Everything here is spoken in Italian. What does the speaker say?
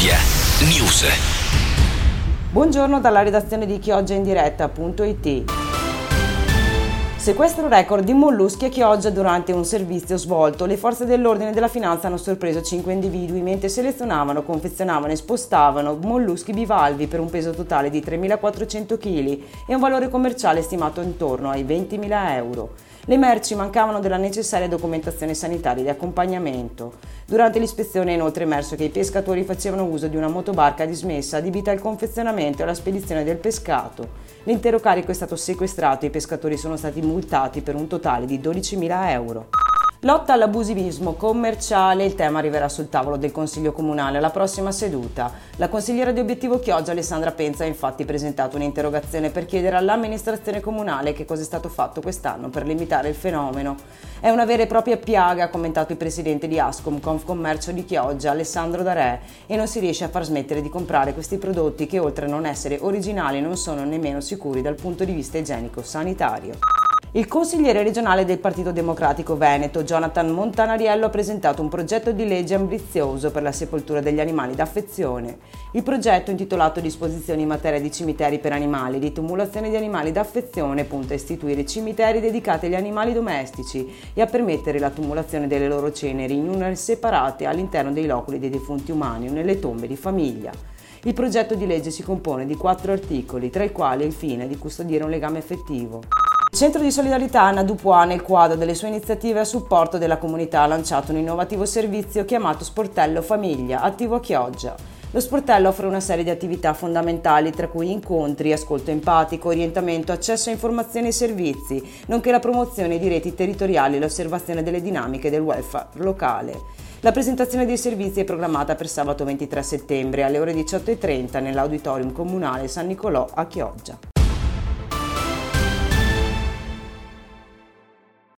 Media News. Buongiorno dalla redazione di chioggiaindiretta.it. Sequestro record di molluschi a Chioggia durante un servizio svolto. Le forze dell'ordine e della finanza hanno sorpreso 5 individui mentre selezionavano, confezionavano e spostavano molluschi bivalvi per un peso totale di 3.400 kg e un valore commerciale stimato intorno ai 20.000 euro. Le merci mancavano della necessaria documentazione sanitaria di accompagnamento. Durante l'ispezione è inoltre emerso che i pescatori facevano uso di una motobarca dismessa adibita al confezionamento e alla spedizione del pescato. L'intero carico è stato sequestrato e i pescatori sono stati multati per un totale di 12.000 euro. Lotta all'abusivismo commerciale, il tema arriverà sul tavolo del Consiglio Comunale alla prossima seduta. La consigliera di Obiettivo Chioggia, Alessandra Penza, ha infatti presentato un'interrogazione per chiedere all'amministrazione comunale che cosa è stato fatto quest'anno per limitare il fenomeno. È una vera e propria piaga, ha commentato il presidente di Ascom Confcommercio di Chioggia, Alessandro Darè, e non si riesce a far smettere di comprare questi prodotti che oltre a non essere originali non sono nemmeno sicuri dal punto di vista igienico-sanitario. Il consigliere regionale del Partito Democratico Veneto, Jonathan Montanariello, ha presentato un progetto di legge ambizioso per la sepoltura degli animali d'affezione. Il progetto, intitolato Disposizioni in materia di cimiteri per animali e di tumulazione di animali d'affezione, punta a istituire cimiteri dedicati agli animali domestici e a permettere la tumulazione delle loro ceneri in urne separate all'interno dei loculi dei defunti umani o nelle tombe di famiglia. Il progetto di legge si compone di 4 articoli, tra i quali il fine di custodire un legame affettivo. Il Centro di Solidarietà Anna Dupuà, nel quadro delle sue iniziative a supporto della comunità, ha lanciato un innovativo servizio chiamato Sportello Famiglia, attivo a Chioggia. Lo sportello offre una serie di attività fondamentali, tra cui incontri, ascolto empatico, orientamento, accesso a informazioni e servizi, nonché la promozione di reti territoriali e l'osservazione delle dinamiche del welfare locale. La presentazione dei servizi è programmata per sabato 23 settembre alle ore 18:30 nell'Auditorium Comunale San Nicolò a Chioggia.